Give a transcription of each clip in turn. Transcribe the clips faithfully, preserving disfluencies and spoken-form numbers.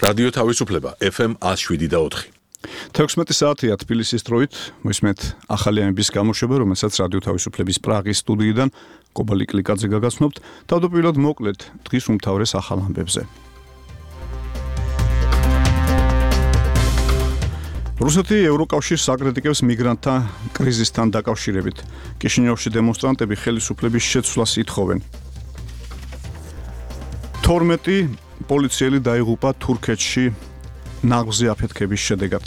რადიო თავისუფლება ეფ ემ one oh seven და four. თექვსმეტი საათია თბილისის დროით, მოისმენთ ახალი ამბის გამოშვება, რომელსაც რადიო თავისუფლების პრაღის სტუდიიდან კობალი კლიკაძე გაგაცნობთ. თავდაპირველად მოკლედ დღის უმთავრეს ახალ ამბებზე. რუსეთი ევროკავშირს აკრიტიკებს მიგრანტთა კრიზისთან დაკავშირებით. კიშინიოვში დემონსტრანტები ხელისუფლების შეცვლას ითხოვენ. თორმეტი პოლიციელი დაიღუპა თურქეთში ნაღმზე აფეთქების შედეგად.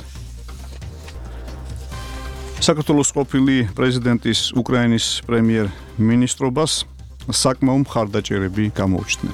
საქართველოს ყოფილი პრეზიდენტის უკრაინის პრემიერ-მინისტრობას საკმაო მხარდაჭერები გამოუჩნდნენ.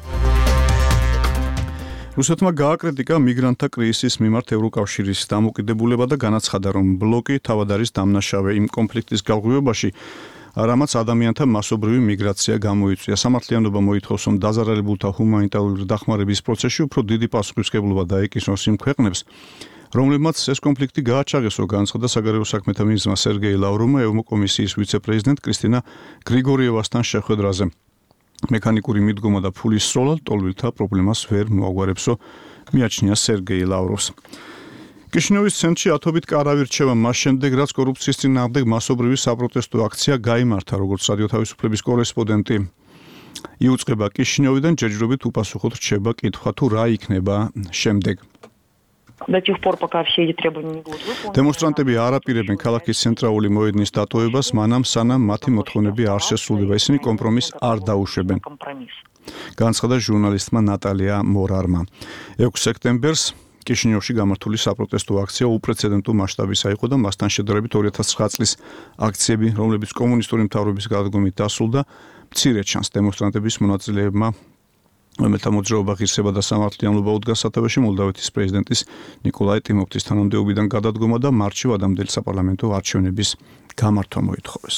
რუსეთმა გააკრიტიკა მიგრანტთა კრიზისის მიმართ ევროკავშირის დამოკიდებულება და განაცხადა, რომ ბლოკი თავად არის დამნაშავე იმ კონფლიქტის გაღვივებაში, რამაც ადამიანთა მასობრივი მიგრაცია გამოიწვია. სამართლიანობა მოითხოვს, რომ დაზარალებულთა ჰუმანიტარული დახმარების პროცესში უფრო დიდი პასუხისმგებლობა დაეკისროს იმ ქვეყნებს, რომლებმაც ეს კონფლიქტი გააჩაღეს, განაცხადა საგარეო საქმეთა მინისტრმა სერგეი ლავროვმა ევროკომისიის ვიცე-პრეზიდენტ კრისტინა გრიგორიევასთან შეხვედრაზე. მექანიკური მიდგომა და ფულის სროლა ტოლვილთა პრობლემას ვერ მოაგვარებსო, მიაჩნია სერგეი ლავროვს. კიშინიოვის ცენტრში ათობით კარავი რჩება მას შემდეგ, რაც კორუფციის წინააღმდეგ მასობრივი საპროტესტო აქცია გაიმართა, როგორც რადიო თავისუფლების კორესპონდენტი იუწყება კიშინიოვიდან, ჯერჯერობით უპასუხოდ რჩება კითხვა, თუ რა იქნება შემდეგ. До тех пор, пока все эти требования не будут выполнены. დემონსტრანტები არ აპირებენ ქალაქის ცენტრალური მოედნის დატოვებას, მანამ სანამ მათი მოთხოვნები არ შესრულდება, ისინი კომპრომისს არ დაუშვებენ. განაცხადა ჟურნალისტმა ნატალია მორარმა. ექვსი სექტემბერს კიშინიოვში გამართული საპროტესტო აქცია უპრეცედენტო მასშტაბისა იყო და მასთან შედარებით ორი ათას ცხრა წლის აქციები, რომლებიც კომუნისტური მთავრობის გადადგომით დასრულდა, მცირედ ჩანს. დემონსტრანტების მონაწილეებმა რომელთა მოძრაობა ღირსება და სამართლიანობა უდგა სათავეში მოლდავეთის პრეზიდენტის ნიკოლაი ტიმოფტის თანამდებობიდან გადადგომა და მარტში ვადამდელი საპარლამენტო არჩევნების გამართვა მოითხოვეს.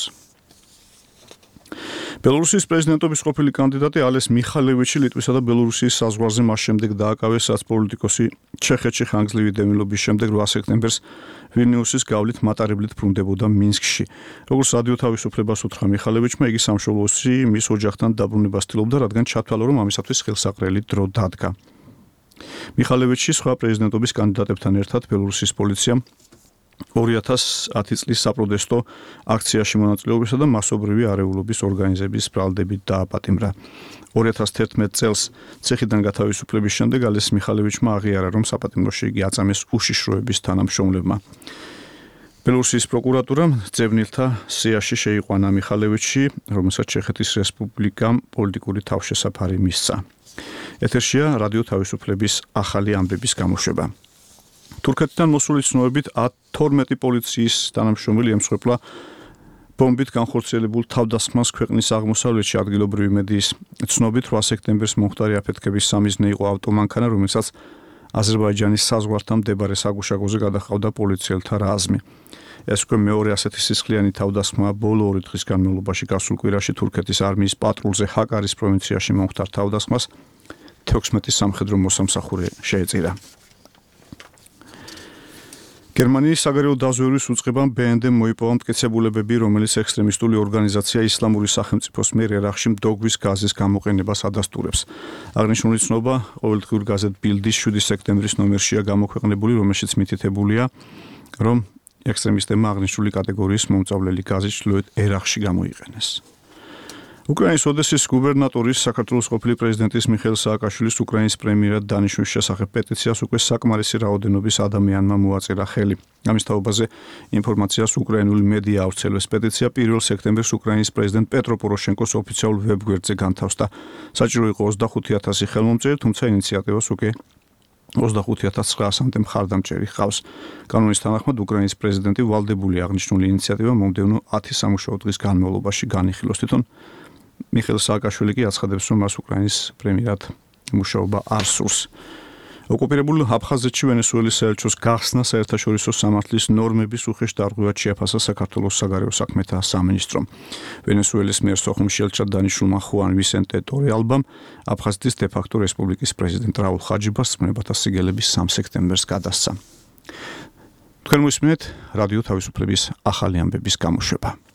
ბელორუსიის პრეზიდენტობის ყოფილი კანდიდატი ალეს მიხალევიჩი ლიტვისა და ბელორუსიის საზღვარზე მას შემდეგ დააკავეს, რაც პოლიტიკოსი ჩეხეთში ხანგრძლივი დევნილობის შემდეგ რვა სექტემბერს ვილნიუსის გავლით მატარებლით ბრუნდებოდა მინსკში. როგორც რადიო თავისუფლებას უთხრა მიხალევიჩმა, იგი სამშობლოში მის ოჯახთან დაბრუნებას ცდილობდა, რადგან ჩათვალა, რომ ამისათვის ხელსაყრელი დრო დადგა. მიხალევიჩი სხვა პრეზიდენტობის კანდიდატებთან ერთად ბელორუსის პოლიციამ ორი ათას ათი წლის საპროტესტო აქციაში მონაწილეობისა და მასობრივი არეულობის ორგანიზების ბრალდებით დააპატიმრა. ორი ათას თერთმეტ წელს ცეხიდან გათავისუფლების შემდეგ ალეს მიხალევიჩმა აღიარა, რომ საპატიმროში იგი აწამეს უშიშროების თანამშრომლებმა. ბელორუსიის პროკურატურამ ძებნილთა სიაში შეიყვანა მიხალევიჩი, რომელსაც ჩეხეთის რესპუბლიკამ პოლიტიკური თავშესაფარი მისცა. ეთერშია რადიო თავისუფლების ახალი ამბების გამოშვება. თურქეთიდან მოსული ცნობებით თორმეტი პოლიციის თანამშრომელი ემსხვერპლა ბომბით განხორციელებულ თავდასხმას ქვეყნის აღმოსავლეთში. ადგილობრივი მედიის ცნობით რვა სექტემბერს მომხდარი აფეთქების სამიზნე იყო ავტომანქანა, რომელსაც აზერბაიჯანის საზღვართან მდებარე საგუშაგოზე გადაჰყავდა პოლიციელთა რაზმი. ეს უკვე მეორე ასეთი სისხლიანი თავდასხმაა ბოლო ორი დღის განმავლობაში. გასულ კვირაში თურქეთის არმიის პატრულზე ჰაკარის პროვინციაში მომხდარ თავდასხმას თექვსმეტი სამხედრო მოსამსახურე შეეწირა. გერმანიის საგარეო დაზვერვის უწყებამ ბე ენ დე-მ მოიპოვა მტკიცებულებები, რომელიც ექსტრემისტული ორგანიზაცია ისლამური სახელმწიფოს მიერ ერაყში მდოგვის გაზის გამოყენებას ადასტურებს. აღნიშნული ცნობა ყოველდღიურ გაზეთ ბილდის შვიდი სექტემბრის ნომერშია გამოქვეყნებული, რომელშიც მითითებულია, რომ ექსტრემისტებმა აღნიშნული კატეგორიის მომწავლელი გაზი ჩრდილოეთ ერაყში გამოიყენეს. უკრაინის ოდესის გუბერნატორის საქართველოს ყოფილი პრეზიდენტის მიხეილ სააკაშვილის უკრაინის პრემიერად დანიშვნის შესახებ პეტიციას უკვე საკმარისი რაოდენობის ადამიანმა მოაწერა ხელი. ამის თაობაზე ინფორმაციას უკრაინული მედია ავრცელებს. პეტიცია პირველ სექტემბერს უკრაინის პრეზიდენტ პეტრო პოროშენკოს ოფიციალურ ვებგვერდზე განთავსდა. საჭირო იყო ოცდახუთი ათასი ხელმომწერი, თუმცა ინიციატივას უკვე ოცდახუთი ათას ცხრაასამდე მხარდამჭერი ჰყავს. კანონის თანახმად უკრაინის პრეზიდენტი ვალდებული აღნიშნული ინიციატივა მომდევნო ათი სამუშაო დღის განმავლობაში განიხილოს. თვითონ მიხეილ სააკაშვილი კი აცხადებს, რომ მას უკრაინის პრემიერად მუშაობა არ სურს. ოკუპირებულ აფხაზეთში ვენესუელის საელჩოს გახსნა საერთაშორისო სამართლის ნორმების უხეშ დარღვევად შეაფასა საქართველოს საგარეო საქმეთა სამინისტრომ. ვენესუელის მიერ სოხუმში ელჩად დანიშნულმა ხუან ვისენტე ტორიალბამ აფხაზეთის დე-ფაქტო რესპუბლიკის პრეზიდენტ რაულ ხაჯიბას წმენებათა სიგელების სამ სექტემბერს გადასცა. თქვენ მოისმინეთ რადიო თავისუფლების ახალი ამბების გამოშვება.